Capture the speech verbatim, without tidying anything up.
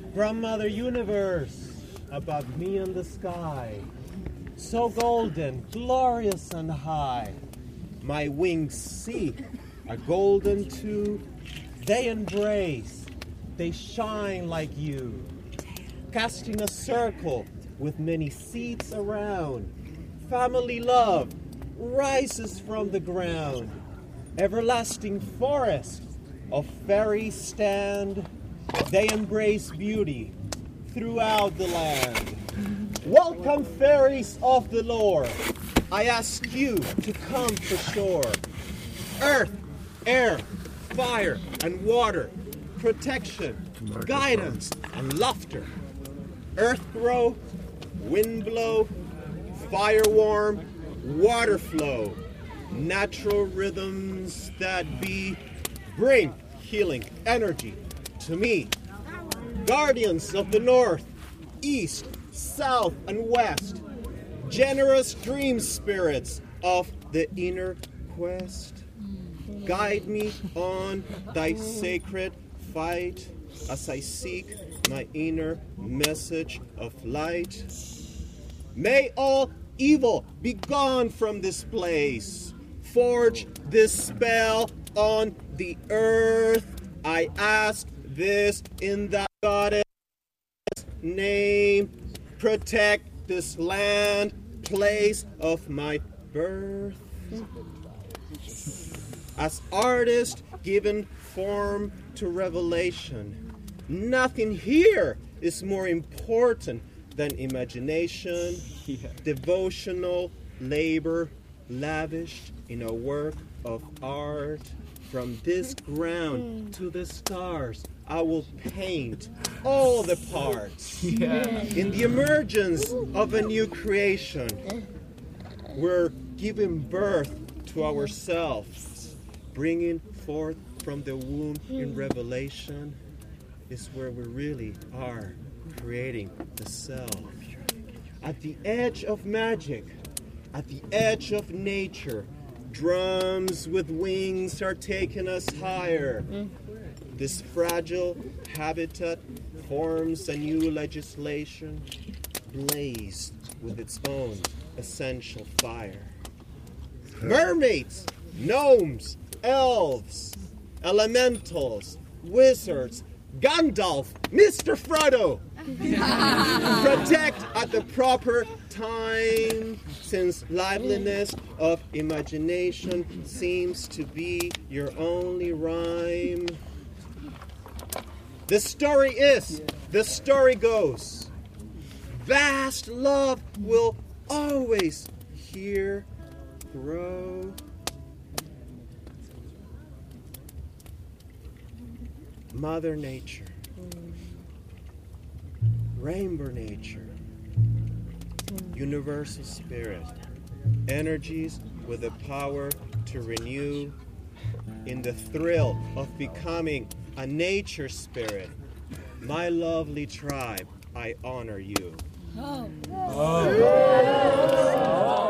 Grandmother Universe, above me in the sky, so golden, glorious and high. My wings see are golden too. They embrace, they shine like you, casting a circle with many seats around. Family love rises from the ground. Everlasting forest of fairies stand. They embrace beauty throughout the land. Welcome, fairies of the lore. I ask you to come for shore. Earth, air, fire, and water, protection, guidance, and laughter. Earth grow, wind blow, fire warm, water flow. Natural rhythms that be bring healing energy to me. Guardians of the north, east, south, and west. Generous dream spirits of the inner quest. Guide me on thy sacred fight as I seek my inner message of light. May all evil be gone from this place. Forge this spell on the earth. I ask this in the goddess name. Protect this land, place of my birth. As artist given form to revelation, nothing here is more important than imagination, yeah. Devotional labor lavished in a work of art. From this ground to the stars, I will paint all the parts. Yeah. In the emergence of a new creation, we're giving birth to ourselves. Bringing forth from the womb in revelation is where we really are creating the self. At the edge of magic, at the edge of nature, drums with wings are taking us higher. This fragile habitat forms a new legislation, blazed with its own essential fire. Mermaids, gnomes, elves, elementals, wizards, Gandalf, Mister Frodo. Protect at the proper time, since liveliness of imagination seems to be your only rhyme. The story is, the story goes. Vast love will always here grow. Mother Nature, Rainbow Nature, Universal Spirit, energies with the power to renew. In the thrill of becoming a nature spirit, my lovely tribe, I honor you. Oh. Oh.